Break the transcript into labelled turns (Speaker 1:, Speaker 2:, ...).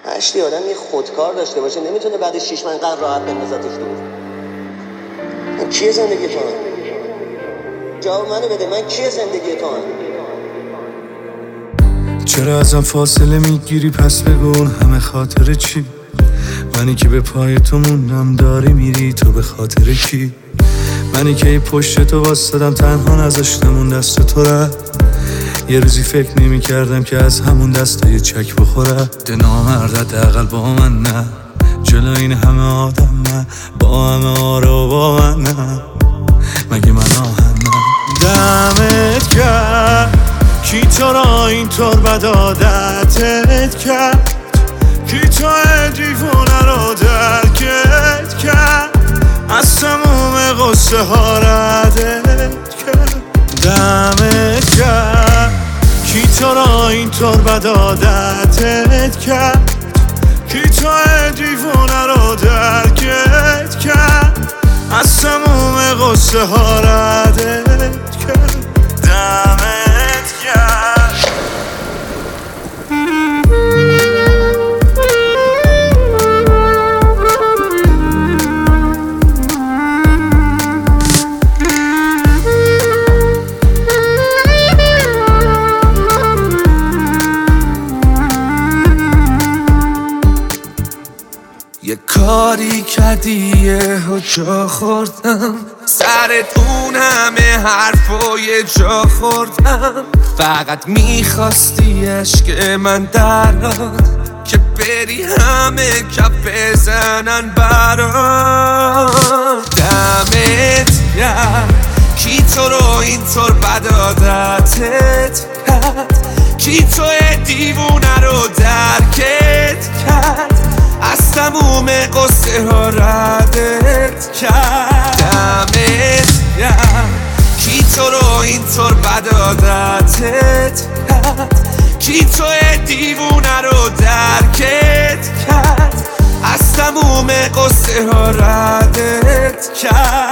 Speaker 1: هشتی آدم یه خودکار داشته باشه نمیتونه بعد 6 ماه اینقدر راحت بندازتش دور. من کیه زندگی تو هم؟ جواب منو بده، من کیه زندگی تو هم؟
Speaker 2: چرا ازم فاصله میگیری پس بگو همه خاطر چی؟ منی که به پای تو موندم داری میری تو به خاطر کی؟ منی که ای پشت تو واسدم تنها نذاشتم اون دست تو رفت. یه روزی فکر نمی کردم که از همون دسته یه چک بخوره. ده نامرد حداقل با من نه، جلو این همه آدم نه، با همه آرا با من نه، مگه من آهنم؟ دمت کرد کی تو را اینطور بد عادتت کرد، کی تو دیوونه رو درکت کرد، از تموم قصه ها ردت کرد. دمت کرد کی تو را اینطور بد عادتت کرد، کی تو دیوونه رو درکت کرد، از تموم قصه ها ردت کرد. دمت کرد. یه کاری کردی یه جا خوردم، سرت اون همه حرفای جا خوردم، فقط میخواستی عشق من دراد که بری همه کف بزنن برات. دمت گرم کی تو رو اینطور بد عادتت کرد، کی تو دیوونه رو درکت کرد، از تموم قصه ها ردت کرد. دمت گرم کی تو رو اینطور بد عادتت کرد، کی تو دیوونه رو درکت کرد، از تموم قصه ها ردت کرد.